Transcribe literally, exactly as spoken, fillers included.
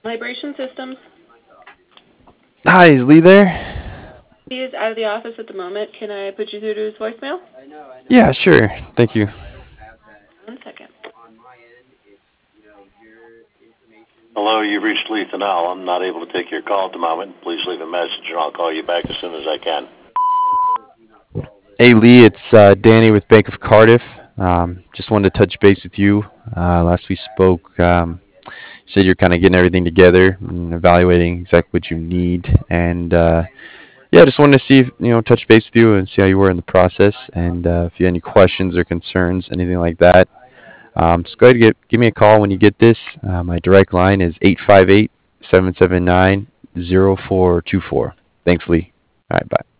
Libration Systems. Hi, is Lee there? He is out of the office at the moment. Can I put you through to his voicemail? Yeah, sure. Thank you. One second. Hello, you've reached Lethan Al. I'm not able to take your call at the moment. Please leave a message and I'll call you back as soon as I can. Hey, Lee, it's uh, Danny with Bank of Cardiff. Um, just wanted to touch base with you. Uh, last we spoke, um, you said you're kind of getting everything together and evaluating exactly what you need. And uh, yeah, just wanted to see if, you know, touch base with you and see how you were in the process. And uh, if you had any questions or concerns, anything like that, um, just go ahead and get, give me a call when you get this. Uh, my direct line is eight five eight, seven seven nine, zero four two four. Thanks, Lee. All right, bye.